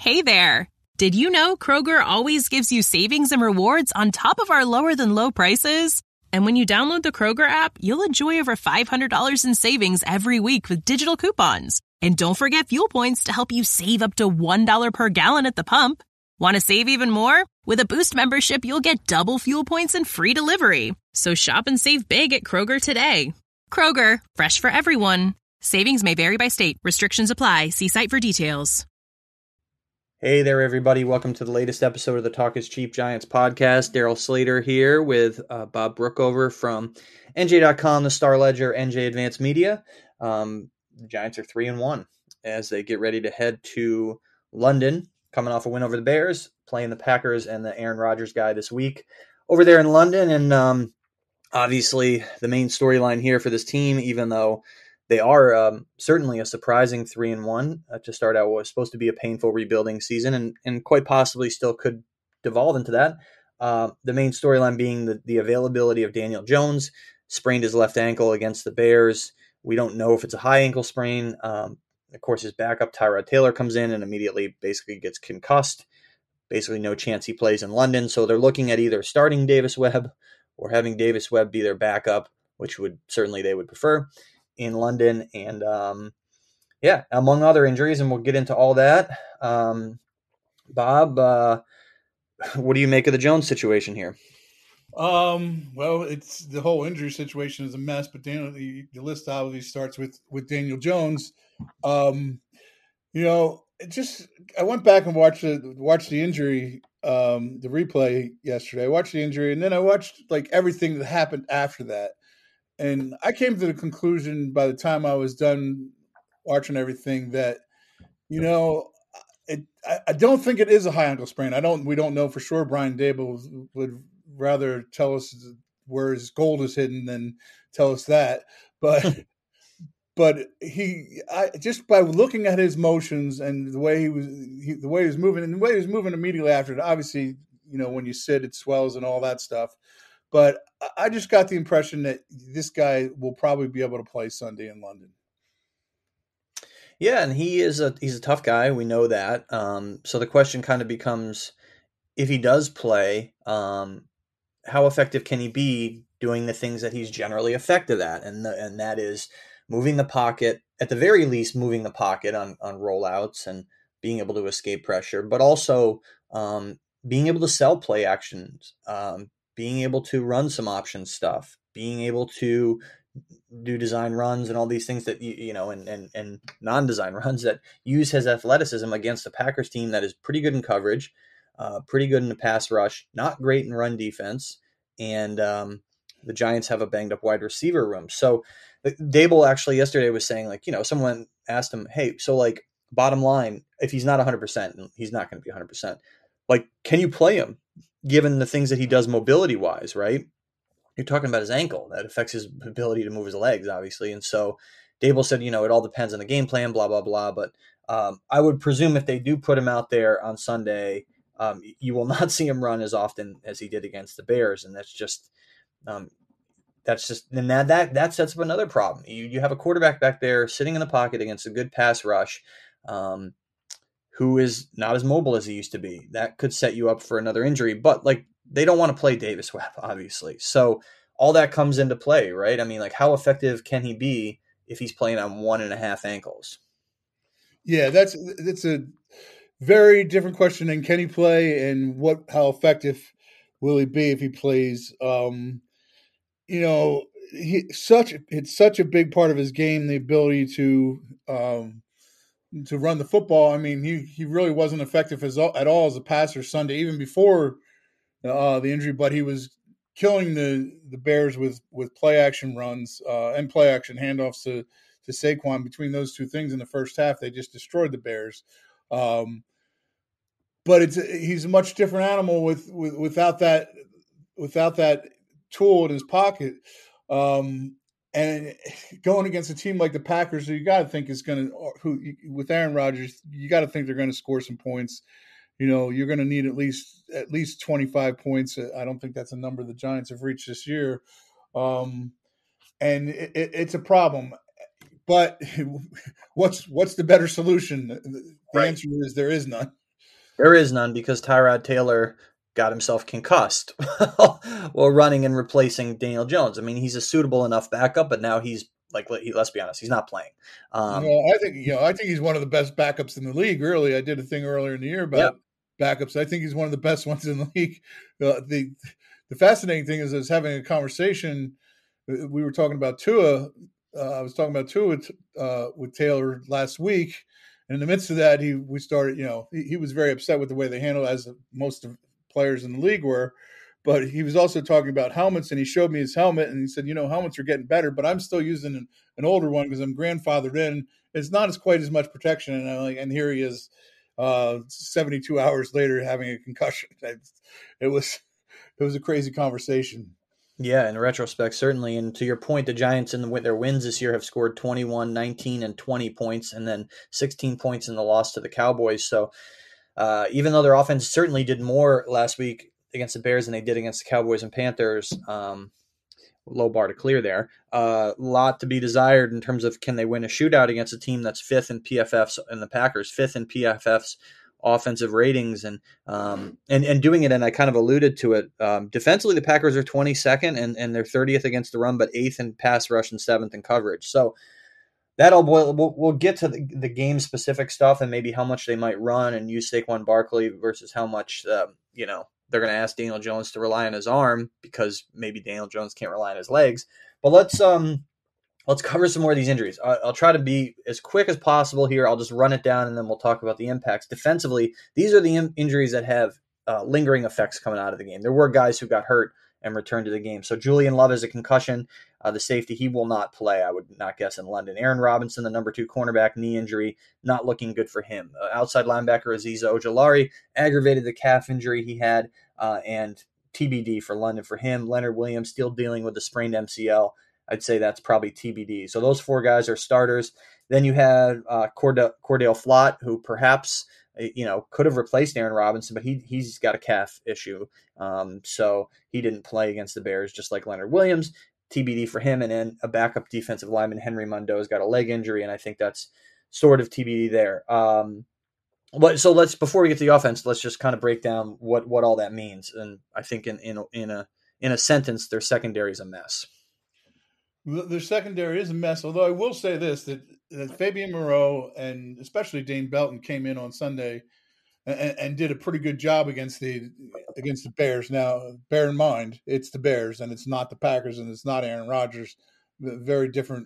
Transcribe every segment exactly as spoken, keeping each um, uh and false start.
Hey there! Did you know Kroger always gives you savings and rewards on top of our lower-than-low prices? And when you download the Kroger app, you'll enjoy over five hundred dollars in savings every week with digital coupons. And don't forget fuel points to help you save up to one dollar per gallon at the pump. Want to save even more? With a Boost membership, you'll get double fuel points and free delivery. So shop and save big at Kroger today. Kroger, fresh for everyone. Savings may vary by state. Restrictions apply. See site for details. Hey there, everybody. Welcome to the latest episode of the Talk is Cheap Giants podcast. Daryl Slater here with uh, Bob Brookover from N J dot com, the Star Ledger, N J Advanced Media. Um, the Giants are three and one as they get ready to head to London, coming off a win over the Bears, playing the Packers and the Aaron Rodgers guy this week over there in London. And um, obviously the main storyline here for this team, even though they are um, certainly a surprising three and one uh, to start out what was supposed to be a painful rebuilding season, and, and quite possibly still could devolve into that. Uh, the main storyline being the, the availability of Daniel Jones. Sprained his left ankle against the Bears. We don't know if it's a high ankle sprain. Um, of course, his backup Tyrod Taylor comes in and immediately basically gets concussed. Basically, no chance he plays in London. So they're looking at either starting Davis Webb or having Davis Webb be their backup, which would certainly they would prefer in London. And um, yeah, among other injuries, and we'll get into all that. Um, Bob, uh, what do you make of the Jones situation here? Um, well, it's the whole injury situation is a mess, but Daniel, the, the list obviously starts with, with Daniel Jones. Um, you know, it just, I went back and watched the, watched the injury, um, the replay yesterday. I watched the injury and then I watched like everything that happened after that. And I came to the conclusion by the time I was done watching everything that, you know, it, I, I don't think it is a high ankle sprain. I don't, we don't know for sure. Brian Daboll would rather tell us where his gold is hidden than tell us that. But, but he, I just by looking at his motions and the way he was, he, the way he was moving and the way he was moving immediately after it, obviously, you know, when you sit, it swells and all that stuff. But I just got the impression that this guy will probably be able to play Sunday in London. Yeah, and he is a he's a tough guy. We know that. Um, so the question kind of becomes, if he does play, um, how effective can he be doing the things that he's generally effective at, and the, and that is moving the pocket, at the very least, moving the pocket on on rollouts and being able to escape pressure, but also um, being able to sell play actions. Um, being able to run some option stuff, being able to do design runs and all these things that, you, you know, and, and, and non-design runs that use his athleticism against the Packers team that is pretty good in coverage, uh, pretty good in the pass rush, not great in run defense. And um, the Giants have a banged up wide receiver room. So Daboll actually yesterday was saying, like, you know, someone asked him, hey, so like bottom line, if he's not one hundred percent, he's not going to be one hundred percent, like, can you play him? Given the things that he does mobility wise, right? You're talking about his ankle. That affects his ability to move his legs, obviously. And so Daboll said, you know, it all depends on the game plan, blah, blah, blah. But um, I would presume if they do put him out there on Sunday, um, you will not see him run as often as he did against the Bears. And that's just, um, that's just, and that, that, that sets up another problem. You, you have a quarterback back there sitting in the pocket against a good pass rush, um, who is not as mobile as he used to be. That could set you up for another injury, but like they don't want to play Davis Webb, obviously. So all that comes into play, right? I mean, like how effective can he be if he's playing on one and a half ankles? Yeah, that's, that's a very different question than can he play and what, how effective will he be if he plays? Um, you know, he such, it's such a big part of his game, the ability to, um, to run the football. I mean, he, he really wasn't effective as, at all as a passer Sunday, even before uh, the injury, but he was killing the, the Bears with, with play action runs uh, and play action handoffs to, to Saquon. Between those two things in the first half, they just destroyed the Bears. Um, but it's, he's a much different animal with, with without that, without that tool in his pocket. Um, And going against a team like the Packers, who you got to think is going to, who with Aaron Rodgers, you got to think they're going to score some points. You know, you're going to need at least at least twenty-five points. I don't think that's a number the Giants have reached this year, um, and it, it, it's a problem. But what's what's the better solution? The Right. answer is there is none. There is none because Tyrod Taylor got himself concussed while running and replacing Daniel Jones. I mean, he's a suitable enough backup, but now he's like, let's be honest, he's not playing. Um, you know, I think you know, I think he's one of the best backups in the league. Really, I did a thing earlier in the year about yeah. backups. I think he's one of the best ones in the league. Uh, the The fascinating thing is, I was having a conversation. We were talking about Tua. Uh, I was talking about Tua with, uh, with Taylor last week. And in the midst of that, he we started, you know, he, he was very upset with the way they handled it, as most of players in the league were. But he was also talking about helmets, and he showed me his helmet, and he said, you know, helmets are getting better, but I'm still using an, an older one because I'm grandfathered in. It's not as quite as much protection. And, I'm like, and here he is uh, seventy-two hours later having a concussion. It was it was a crazy conversation. Yeah, in retrospect, certainly. And to your point, the Giants in the, their wins this year have scored twenty-one, nineteen, and twenty points, and then sixteen points in the loss to the Cowboys. So uh, even though their offense certainly did more last week against the Bears than they did against the Cowboys and Panthers, um, low bar to clear there, a uh, lot to be desired in terms of can they win a shootout against a team that's fifth in P F F's, and the Packers fifth in P F F's offensive ratings, and um and and doing it. And I kind of alluded to it. Um, defensively, the Packers are twenty-second and and they're thirtieth against the run, but eighth in pass rush and seventh in coverage. So that'll boil. We'll, we'll get to the, the game specific stuff and maybe how much they might run and use Saquon Barkley versus how much um, you know they're going to ask Daniel Jones to rely on his arm, because maybe Daniel Jones can't rely on his legs. But let's um. Let's cover some more of these injuries. I'll try to be as quick as possible here. I'll just run it down, and then we'll talk about the impacts. Defensively, these are the injuries that have uh, lingering effects coming out of the game. There were guys who got hurt and returned to the game. So Julian Love has a concussion. Uh, the safety, he will not play, I would not guess, in London. Aaron Robinson, the number two cornerback, knee injury, not looking good for him. Uh, outside linebacker Azeez Ojulari aggravated the calf injury he had, uh, and T B D for London for him. Leonard Williams still dealing with the sprained M C L. I'd say that's probably T B D. So those four guys are starters. Then you had uh, Cord- Cordale Flott, who perhaps you know could have replaced Aaron Robinson, but he he's got a calf issue, um, so he didn't play against the Bears, just like Leonard Williams. T B D for him, and then a backup defensive lineman, Henry Mundo, has got a leg injury, and I think that's sort of T B D there. Um, but so let's before we get to the offense, let's just kind of break down what what all that means. And I think in in in a in a sentence, their secondary is a mess. Their secondary is a mess, although I will say this, that, that Fabian Moreau and especially Dane Belton came in on Sunday and, and did a pretty good job against the against the Bears. Now, bear in mind, it's the Bears, and it's not the Packers, and it's not Aaron Rodgers. Very different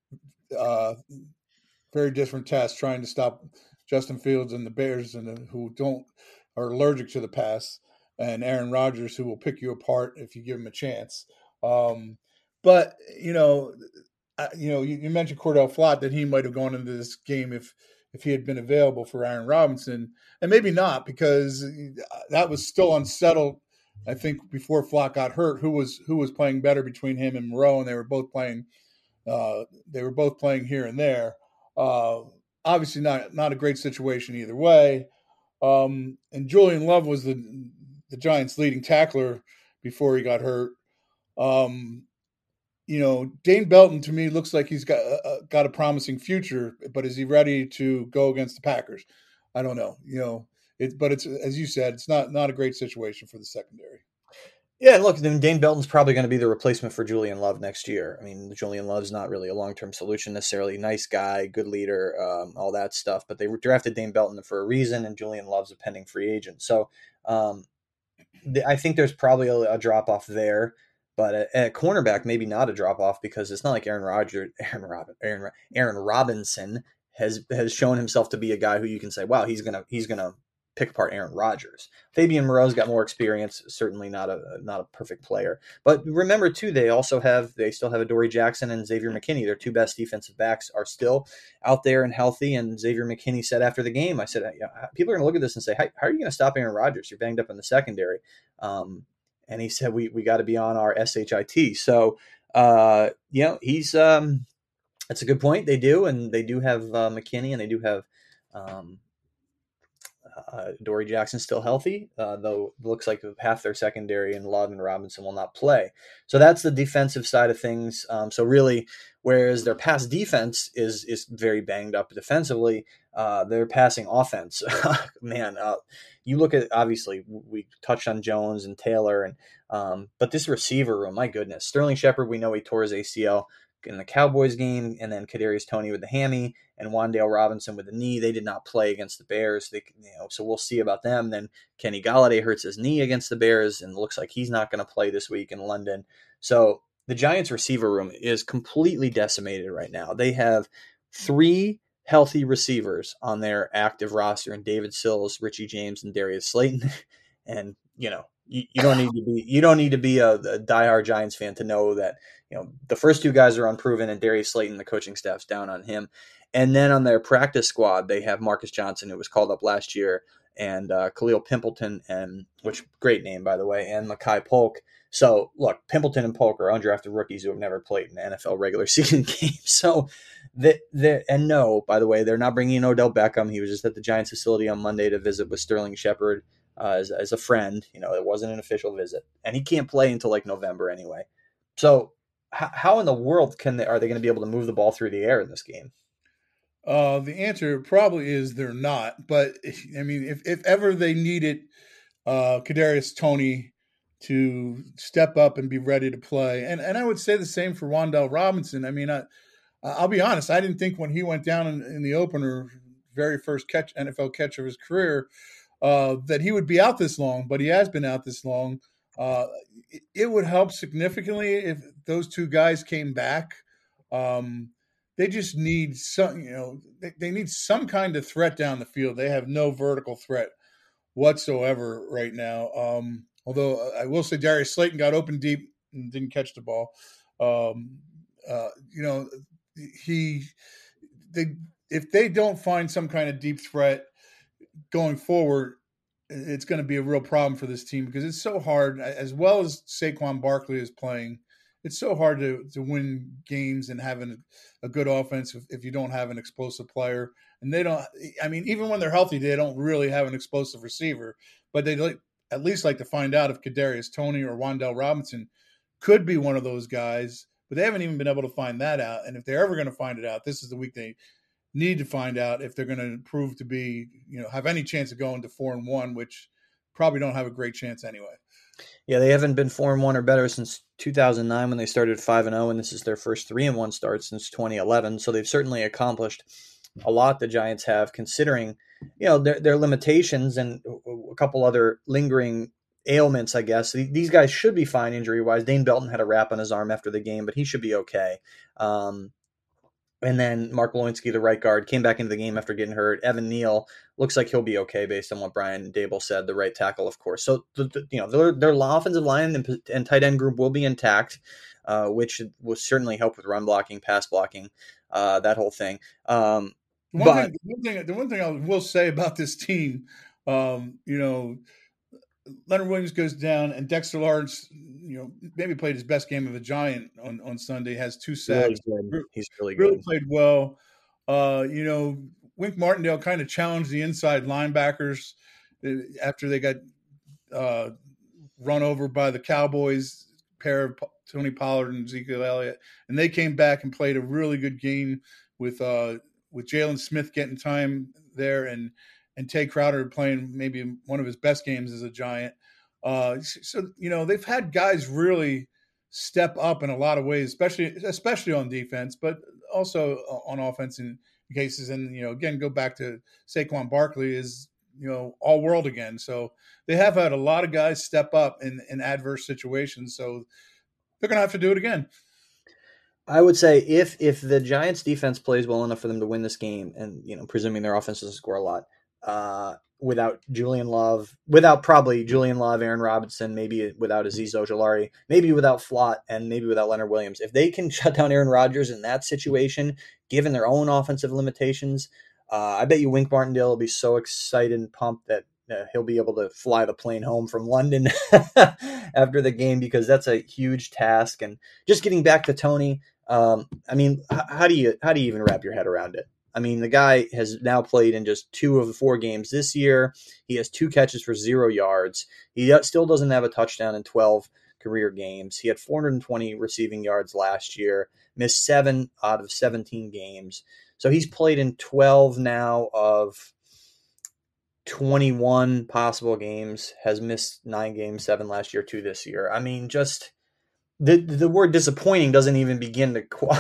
uh, very different task trying to stop Justin Fields and the Bears, and the, who don't are allergic to the pass, and Aaron Rodgers, who will pick you apart if you give him a chance. Um But, you know, you know, you, you mentioned Cordale Flott, that he might have gone into this game if if he had been available for Aaron Robinson. And maybe not, because that was still unsettled, I think, before Flott got hurt, who was who was playing better between him and Moreau, and they were both playing uh, they were both playing here and there. Uh, obviously not not a great situation either way. Um, and Julian Love was the the Giants' leading tackler before he got hurt. Um You know, Dane Belton to me looks like he's got uh, got a promising future, but is he ready to go against the Packers? I don't know. You know, it, but it's as you said, it's not not a great situation for the secondary. Yeah, look, then Dane Belton's probably going to be the replacement for Julian Love next year. I mean, Julian Love's not really a long-term solution necessarily. Nice guy, good leader, um, all that stuff. But they drafted Dane Belton for a reason, and Julian Love's a pending free agent. So um, th- I think there's probably a, a drop-off there. But at, at cornerback, maybe not a drop off, because it's not like Aaron Rodgers, Aaron Robin, Aaron, Aaron Robinson has has shown himself to be a guy who you can say, wow, he's gonna he's gonna pick apart Aaron Rodgers. Fabian Moreau's got more experience, certainly not a not a perfect player. But remember too, they also have they still have Adoree Jackson and Xavier McKinney. Their two best defensive backs are still out there and healthy. And Xavier McKinney said after the game, I said, you know, people are gonna look at this and say, how, how are you gonna stop Aaron Rodgers? You're banged up in the secondary. Um, And he said, we we got to be on our S H I T. So, uh, you know, he's um, that's a good point. They do, and they do have uh, McKinney, and they do have um, Uh, Dory Jackson's still healthy, uh, though it looks like half their secondary and Love and Robinson will not play. So that's the defensive side of things. Um, so really, whereas their pass defense is is very banged up defensively, uh, their passing offense, man, uh, you look at, obviously we touched on Jones and Taylor, and um, but this receiver room, my goodness, Sterling Shepard, we know he tore his A C L in the Cowboys game, and then Kadarius Toney with the hammy, and Wan'Dale Robinson with the knee. They did not play against the Bears. They, you know, so we'll see about them. Then Kenny Golladay hurts his knee against the Bears, and looks like he's not going to play this week in London. So the Giants receiver room is completely decimated right now. They have three healthy receivers on their active roster, and David Sills, Richie James, and Darius Slayton. And you know, you, you don't need to be you don't need to be a, a diehard Giants fan to know that, you know, the first two guys are unproven, and Darius Slayton, the coaching staff's down on him. And then on their practice squad, they have Marcus Johnson, who was called up last year, and uh, Khalil Pimpleton, and which great name, by the way, and Makai Polk. So, look, Pimpleton and Polk are undrafted rookies who have never played an N F L regular season game. So, they, they, and no, by the way, they're not bringing in Odell Beckham. He was just at the Giants facility on Monday to visit with Sterling Shepard uh, as, as a friend. You know, it wasn't an official visit. And he can't play until like November anyway. So, h- how in the world can they, are they going to be able to move the ball through the air in this game? Uh, the answer probably is they're not. But, I mean, if, if ever they needed uh, Kadarius Toney to step up and be ready to play. And and I would say the same for Wan'Dale Robinson. I mean, I, I'll be honest, I didn't think when he went down in, in the opener, very first catch N F L catch of his career, uh, that he would be out this long, but he has been out this long. Uh, it, it would help significantly if those two guys came back. Um, they just need some, you know, they, they need some kind of threat down the field. They have no vertical threat whatsoever right now. Um, Although I will say Darius Slayton got open deep and didn't catch the ball. Um, uh, you know, he they if they don't find some kind of deep threat going forward, it's going to be a real problem for this team because it's so hard. As well as Saquon Barkley is playing, it's so hard to to win games and having a good offense if, if you don't have an explosive player. And they don't. I mean, even when they're healthy, they don't really have an explosive receiver, but they like. At least like to find out if Kadarius Toney or Wan'Dale Robinson could be one of those guys, but they haven't even been able to find that out. And if they're ever going to find it out, this is the week they need to find out if they're going to prove to be, you know, have any chance of going to four and one, which probably don't have a great chance anyway. Yeah, they haven't been four and one or better since two thousand nine when they started five and zero, and this is their first three and one start since twenty eleven. So they've certainly accomplished a lot. The Giants have, considering, you know, their their limitations and a couple other lingering ailments, I guess. These guys should be fine injury wise. Dane Belton had a wrap on his arm after the game, but he should be okay. Um, and then Mark Lewinsky, the right guard, came back into the game after getting hurt. Evan Neal looks like he'll be okay based on what Brian Dable said, the right tackle, of course. So, the, the, you know, their, their offensive line and, and tight end group will be intact, uh, which will certainly help with run blocking, pass blocking, uh, that whole thing. Um, the, one but, thing, the, one thing, the one thing I will say about this team, um, you know, Leonard Williams goes down, and Dexter Lawrence, you know, maybe played his best game of a Giant on, on Sunday, has two sacks. Really He's really good. Really played well. Uh, you know, Wink Martindale kind of challenged the inside linebackers after they got uh, run over by the Cowboys, pair of Tony Pollard and Ezekiel Elliott, and they came back and played a really good game with uh, with Jalen Smith getting time there, and and Tay Crowder playing maybe one of his best games as a Giant. Uh, so, you know, they've had guys really step up in a lot of ways, especially especially on defense, but also on offense in cases. And, you know, again, go back to Saquon Barkley is, you know, all world again. So they have had a lot of guys step up in, in adverse situations. So they're going to have to do it again. I would say if if the Giants defense plays well enough for them to win this game, and, you know, presuming their offense doesn't score a lot, uh, without Julian Love, without probably Julian Love, Aaron Robinson, maybe without Azeez Ojulari, maybe without Flott, and maybe without Leonard Williams. If they can shut down Aaron Rodgers in that situation, given their own offensive limitations, uh, I bet you Wink Martindale will be so excited and pumped that uh, he'll be able to fly the plane home from London after the game, because that's a huge task. And just getting back to Toney, um, I mean, h- how do you how do you even wrap your head around it? I mean, the guy has now played in just two of the four games this year. He has two catches for zero yards. He still doesn't have a touchdown in twelve career games. He had four hundred twenty receiving yards last year, missed seven out of seventeen games. So he's played in twelve now of twenty-one possible games, has missed nine games, seven last year, two this year. I mean, just the the word disappointing doesn't even begin to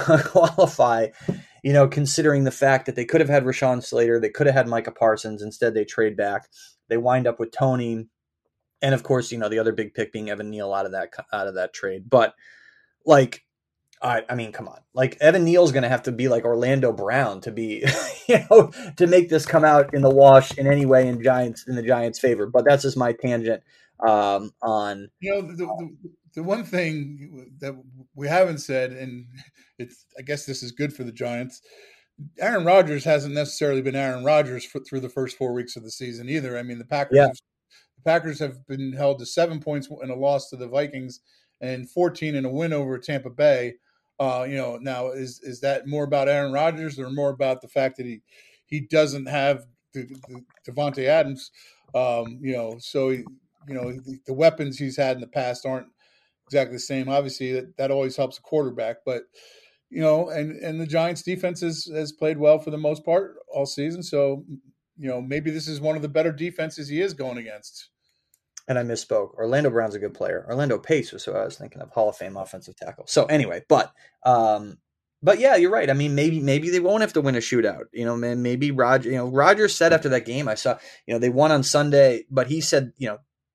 qualify, you know, considering the fact that they could have had Rashawn Slater, they could have had Micah Parsons. Instead, they trade back. They wind up with Tony, and of course, you know, the other big pick being Evan Neal out of that out of that trade. But like, I, I mean, come on, like Evan Neal's going to have to be like Orlando Brown to be, you know, to make this come out in the wash in any way in Giants in the Giants' favor. But that's just my tangent um, on. You know, the, the, the one thing that we haven't said, and it's I guess this is good for the Giants. Aaron Rodgers hasn't necessarily been Aaron Rodgers for, through the first four weeks of the season either. I mean, the Packers, Yeah. have, the Packers have been held to seven points in a loss to the Vikings and fourteen in a win over Tampa Bay. Uh, you know, now is is that more about Aaron Rodgers or more about the fact that he he doesn't have the, the Devontae Adams? Um, you know, so he, you know the, the weapons he's had in the past aren't exactly the same. Obviously, that, that always helps a quarterback, but you know, and and the Giants' defense has, has played well for the most part all season. So, you know, maybe this is one of the better defenses he is going against. And I misspoke. Orlando Brown's a good player. Orlando Pace was who I was thinking of, Hall of Fame offensive tackle. So anyway, but um, but yeah, you're right. I mean, maybe maybe they won't have to win a shootout. You know, man, maybe Roger. You know, Rodgers said after that game, I saw. You know, they won on Sunday, but he said, you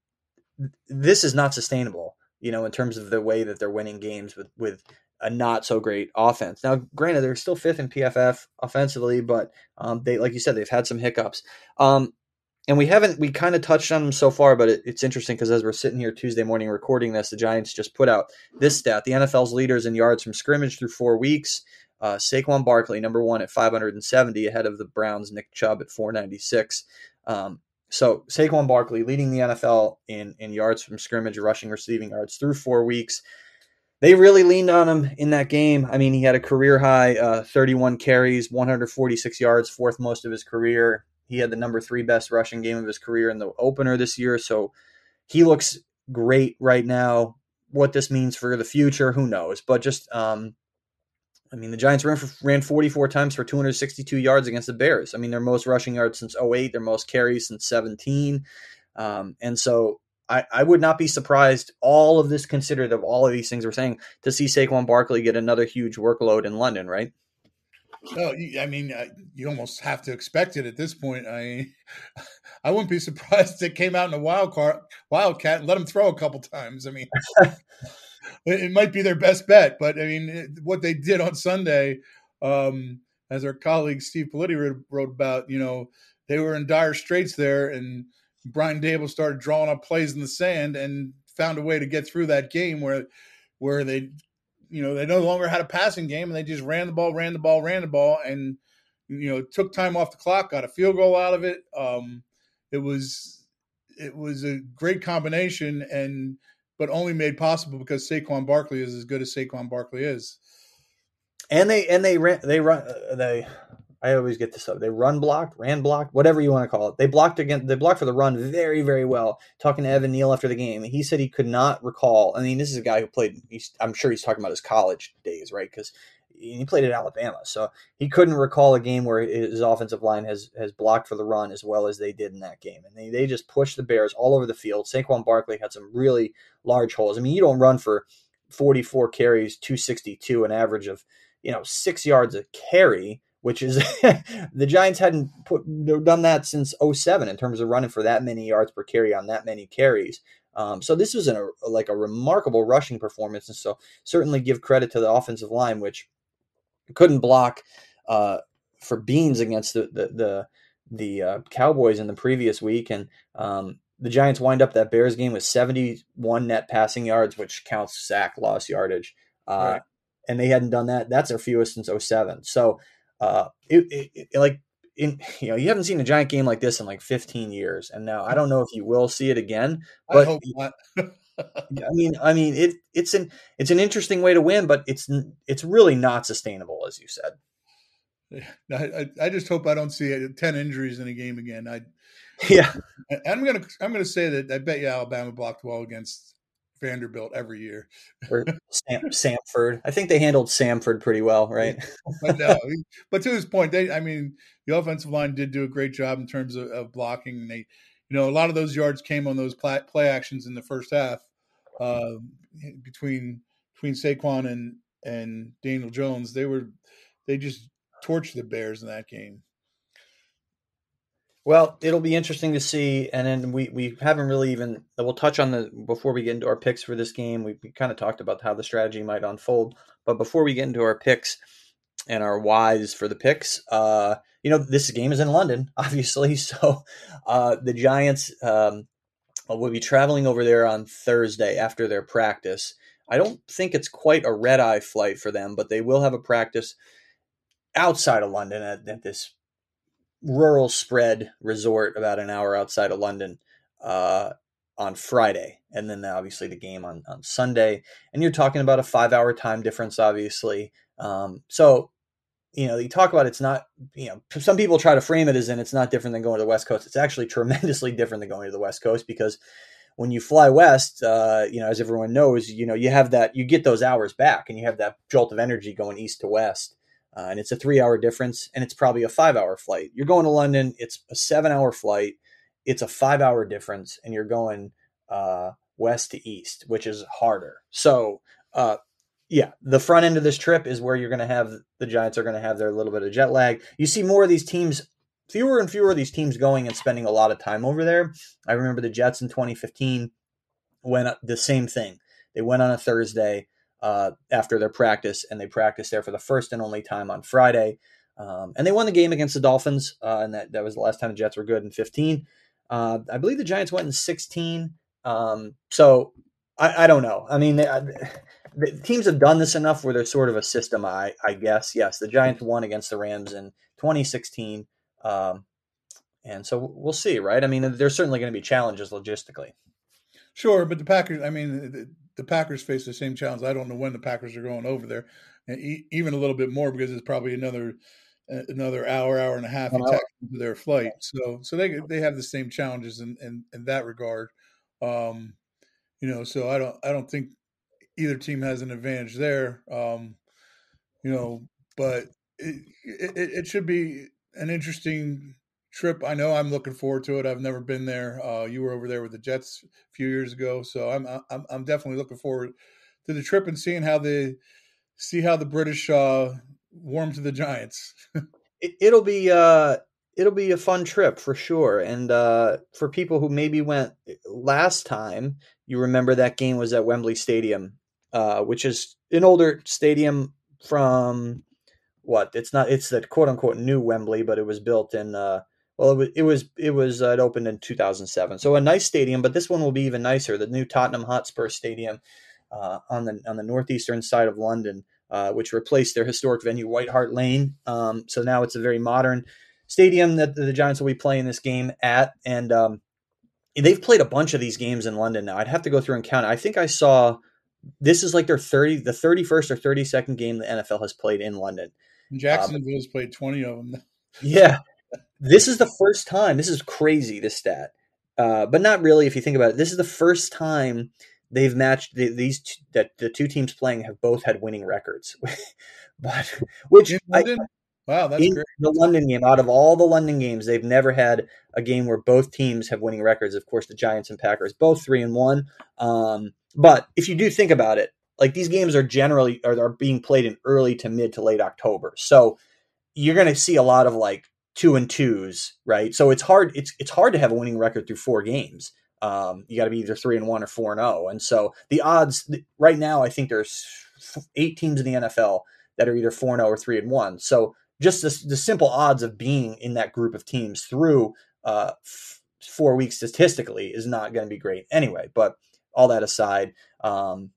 know, this is not sustainable. You know, in terms of the way that they're winning games with with a not so great offense. Now, granted, they're still fifth in P F F offensively, but um, they, like you said, they've had some hiccups. Um, And we haven't, we kind of touched on them so far, but it, it's interesting because as we're sitting here Tuesday morning recording this, the Giants just put out this stat. The N F L's leaders in yards from scrimmage through four weeks. Uh, Saquon Barkley, number one at five hundred seventy, ahead of the Browns' Nick Chubb at four ninety-six. Um, so Saquon Barkley leading the N F L in, in yards from scrimmage, rushing, receiving yards through four weeks. They really leaned on him in that game. I mean, he had a career high uh, thirty-one carries, one hundred forty-six yards, fourth most of his career. He had the number three best rushing game of his career in the opener this year. So he looks great right now. What this means for the future, who knows? But just, um, I mean, the Giants ran, for, ran forty-four times for two hundred sixty-two yards against the Bears. I mean, their most rushing yards since oh eight, their most carries since seventeen. Um, and so I, I would not be surprised, all of this considered, of all of these things we're saying, to see Saquon Barkley get another huge workload in London, right? No, I mean, you almost have to expect it at this point. I, I wouldn't be surprised if it came out in a wild card, wildcat and let him throw a couple times. I mean, it might be their best bet, but I mean, what they did on Sunday, um, as our colleague Steve Politti wrote, wrote about, you know, they were in dire straits there, and Brian Dable started drawing up plays in the sand and found a way to get through that game where, where they. You know, they no longer had a passing game, and they just ran the ball, ran the ball, ran the ball, and, you know, took time off the clock, got a field goal out of it. Um, it was it was a great combination, and but only made possible because Saquon Barkley is as good as Saquon Barkley is. And they and they ran they run they. I always get this up. They run blocked, ran blocked, whatever you want to call it. They blocked again. They blocked for the run very, very well. Talking to Evan Neal after the game, he said he could not recall. I mean, this is a guy who played. He's, I'm sure he's talking about his college days, right? Because he played at Alabama, so he couldn't recall a game where his offensive line has has blocked for the run as well as they did in that game. And they they just pushed the Bears all over the field. Saquon Barkley had some really large holes. I mean, you don't run for forty-four carries, two sixty-two, an average of, you know, six yards a carry, which is the Giants hadn't put done that since oh seven in terms of running for that many yards per carry on that many carries. Um, so this was an, a, like a remarkable rushing performance. And so certainly give credit to the offensive line, which couldn't block uh, for beans against the, the, the, the uh, Cowboys in the previous week. And um, the Giants wind up that Bears game with seventy-one net passing yards, which counts sack loss yardage. Uh, right. And they hadn't done that. That's their fewest since oh seven. So, Uh, it, it, it like in you know you haven't seen a Giant game like this in like fifteen years, and now I don't know if you will see it again. But I hope not. I mean, I mean it it's an it's an interesting way to win, but it's it's really not sustainable, as you said. I, I just hope I don't see ten injuries in a game again. I yeah, I'm gonna I'm gonna say that I bet you Alabama blocked well against Vanderbilt every year. or Sam, Samford. I think they handled Samford pretty well, right? but no, but to his point, they I mean the offensive line did do a great job in terms of, of blocking. They, you know, a lot of those yards came on those play, play actions in the first half uh, between between Saquon and and Daniel Jones. They were they just torched the Bears in that game. Well, it'll be interesting to see. And then we, we haven't really even, we'll touch on the, before we get into our picks for this game, we, we kind of talked about how the strategy might unfold. But before we get into our picks and our whys for the picks, uh, you know, this game is in London, obviously. So uh, the Giants um, will be traveling over there on Thursday after their practice. I don't think it's quite a red-eye flight for them, but they will have a practice outside of London at, at this rural spread resort about an hour outside of London uh, on Friday. And then obviously the game on, on Sunday. And you're talking about a five hour time difference, obviously. Um, so, you know, you talk about it's not, you know, some people try to frame it as in it's not different than going to the West Coast. It's actually tremendously different than going to the West Coast because when you fly west, uh, you know, as everyone knows, you know, you have that, you get those hours back and you have that jolt of energy going east to west. Uh, and it's a three-hour difference, and it's probably a five-hour flight. You're going to London, it's a seven-hour flight, it's a five-hour difference, and you're going uh, west to east, which is harder. So, uh, yeah, the front end of this trip is where you're going to have, the Giants are going to have their little bit of jet lag. You see more of these teams, fewer and fewer of these teams going and spending a lot of time over there. I remember the Jets in twenty fifteen went the same thing. They went on a Thursday, Uh, after their practice, and they practiced there for the first and only time on Friday. Um, and they won the game against the Dolphins, uh, and that, that was the last time the Jets were good in fifteen. Uh, I believe the Giants went in sixteen. Um, so I, I don't know. I mean, they, I, the teams have done this enough where there's sort of a system, I, I guess. Yes, the Giants won against the Rams in twenty sixteen. Um, and so we'll see, right? I mean, there's certainly going to be challenges logistically. Sure, but the Packers, I mean, the, the Packers face the same challenge. I don't know when the Packers are going over there, and e- even a little bit more because it's probably another uh, another hour, hour and a half you tack into their flight. So, so they they have the same challenges in in, in that regard. Um, you know, so I don't I don't think either team has an advantage there. Um, you know, but it, it it should be an interesting trip. I know I'm looking forward to it. I've never been there. Uh, you were over there with the Jets a few years ago, so I'm I'm I'm definitely looking forward to the trip and seeing how the see how the British uh, warm to the Giants. it, it'll be uh, it'll be a fun trip for sure. And uh, for people who maybe went last time, you remember that game was at Wembley Stadium, uh, which is an older stadium from what? It's not. It's the quote unquote new Wembley, but it was built in. Uh, Well, it was it was it was uh, it opened in two thousand seven, so a nice stadium. But this one will be even nicer. The new Tottenham Hotspur Stadium uh, on the on the northeastern side of London, uh, which replaced their historic venue White Hart Lane. Um, so now it's a very modern stadium that the Giants will be playing this game at, and um, they've played a bunch of these games in London now. I'd have to go through and count. I think I saw this is like their thirty the thirty-first or thirty-second game the N F L has played in London. Jacksonville's uh, played twenty of them. Yeah. This is the first time. This is crazy, this stat. Uh, but not really if you think about it. This is the first time they've matched the, these t- that the two teams playing have both had winning records. but which in London? I, wow, that's in great. The London game, out of all the London games, they've never had a game where both teams have winning records. Of course, the Giants and Packers both three and one. Um, but if you do think about it, like these games are generally are, are being played in early to mid to late October. So you're going to see a lot of like two and twos, right? So it's hard. It's it's hard to have a winning record through four games. Um, you got to be either three and one or four and zero. And so the odds right now, I think there's eight teams in the N F L that are either four and zero or three and one. So just the, the simple odds of being in that group of teams through uh, f- four weeks statistically is not going to be great anyway. But all that aside, um,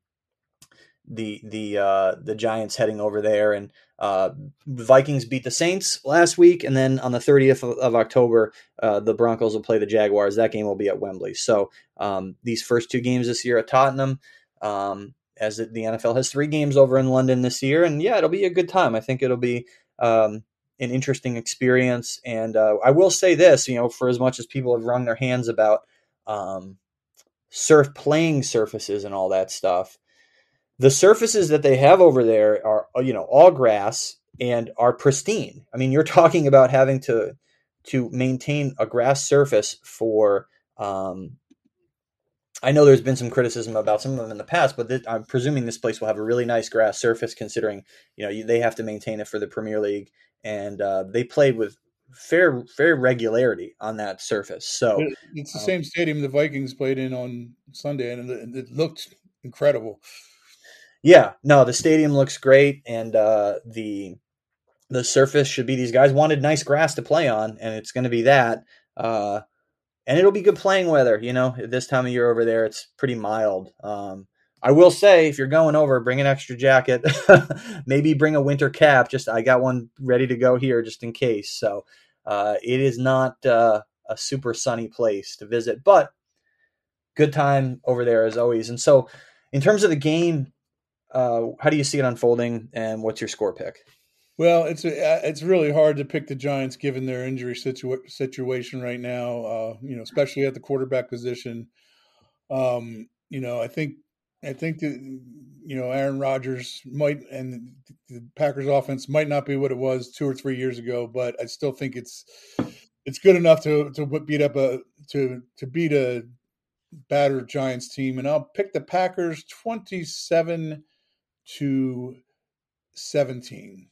the the uh, the Giants heading over there, and uh, Vikings beat the Saints last week, and then on the thirtieth of, of October, uh, the Broncos will play the Jaguars. That game will be at Wembley. So um, these first two games this year at Tottenham, um, as the N F L has three games over in London this year, and yeah, it'll be a good time. I think it'll be um, an interesting experience. And uh, I will say this, you know, for as much as people have wrung their hands about um, surf playing surfaces and all that stuff, the surfaces that they have over there are, you know, all grass and are pristine. I mean, you're talking about having to to maintain a grass surface for. Um, I know there's been some criticism about some of them in the past, but th- I'm presuming this place will have a really nice grass surface, considering you know you, they have to maintain it for the Premier League, and uh, they played with fair fair regularity on that surface. So it's the um, same stadium the Vikings played in on Sunday, and it, it looked incredible. Yeah, no, the stadium looks great, and uh, the the surface should be. These guys wanted nice grass to play on, and it's going to be that. Uh, and it'll be good playing weather. You know, this time of year over there, it's pretty mild. Um, I will say, if you're going over, bring an extra jacket. Maybe bring a winter cap. Just I got one ready to go here, just in case. So uh, it is not uh, a super sunny place to visit, but good time over there as always. And so, in terms of the game, uh, how do you see it unfolding, and what's your score pick? Well, it's a, it's really hard to pick the Giants given their injury situa- situation right now. Uh, you know, especially at the quarterback position. Um, you know, I think I think that you know Aaron Rodgers might and the Packers offense might not be what it was two or three years ago, but I still think it's it's good enough to to beat up a to to beat a battered Giants team. And I'll pick the Packers twenty-seven to seventeen.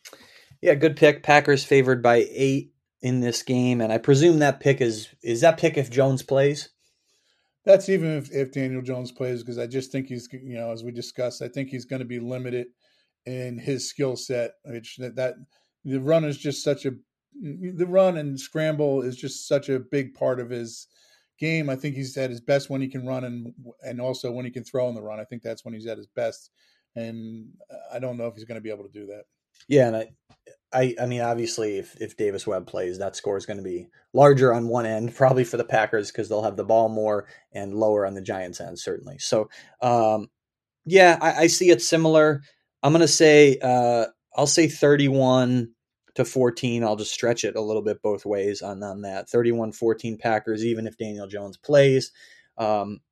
Yeah, good pick. Packers favored by eight in this game, and I presume that pick is is that pick if Jones plays. That's even if, if Daniel Jones plays, because I just think he's, you know, as we discussed, I think he's going to be limited in his skill set. Which that, that the run is just such a the run and scramble is just such a big part of his game. I think he's at his best when he can run and and also when he can throw on the run. I think that's when he's at his best, and I don't know if he's going to be able to do that. Yeah, and I, I, I mean, obviously, if, if Davis Webb plays, that score is going to be larger on one end, probably for the Packers because they'll have the ball more, and lower on the Giants' end, certainly. So, um, yeah, I, I see it similar. I'm going to say, uh, I'll say thirty-one to fourteen. I'll just stretch it a little bit both ways on, on that. thirty-one fourteen Packers, even if Daniel Jones plays. Um,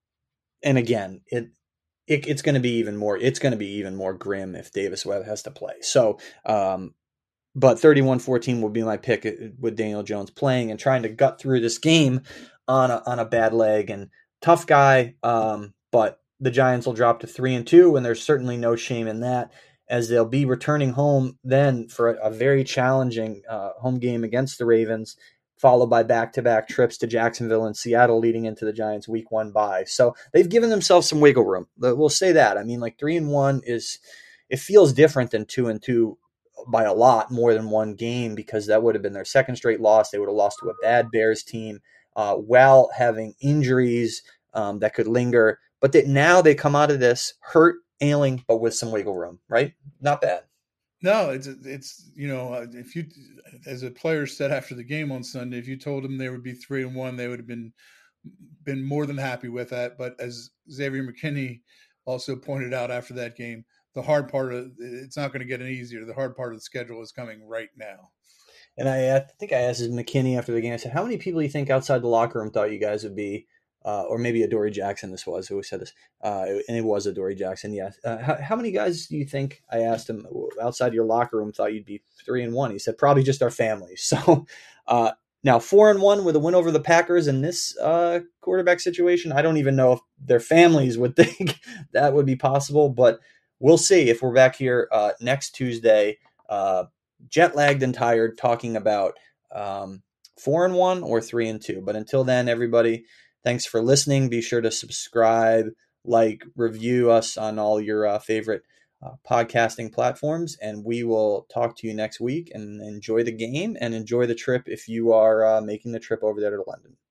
and again, it, it it's going to be even more, it's going to be even more grim if Davis Webb has to play. So, um, but thirty-one fourteen would be my pick with Daniel Jones playing and trying to gut through this game on a, on a bad leg. And tough guy, um, but the Giants will drop to three and two, and there's certainly no shame in that, as they'll be returning home then for a, a very challenging uh, home game against the Ravens, followed by back-to-back trips to Jacksonville and Seattle leading into the Giants' week one bye. So they've given themselves some wiggle room. We'll say that. I mean, like three and one is, it feels different than two and two by a lot more than one game, because that would have been their second straight loss. They would have lost to a bad Bears team uh, while having injuries um, that could linger. But that now they come out of this hurt, ailing, but with some wiggle room, right? Not bad. No, it's it's you know, if you, as a player said after the game on Sunday, if you told them they would be three and one, they would have been been more than happy with that. But as Xavier McKinney also pointed out after that game, the hard part of it's not going to get any easier. The hard part of the schedule is coming right now. And I, I think I asked McKinney after the game, I said, how many people do you think outside the locker room thought you guys would be, uh, or maybe Adoree Jackson this was, who said this, uh, and it was Adoree Jackson, yeah. Uh, how, how many guys do you think, I asked him, outside your locker room thought you'd be three and one? He said, probably just our family. So uh, now four and one with a win over the Packers in this uh, quarterback situation, I don't even know if their families would think that would be possible, but we'll see if we're back here uh, next Tuesday, uh, jet lagged and tired, talking about um, four and one or three and two. But until then, everybody, thanks for listening. Be sure to subscribe, like, review us on all your uh, favorite uh, podcasting platforms, and we will talk to you next week. And enjoy the game and enjoy the trip if you are uh, making the trip over there to London.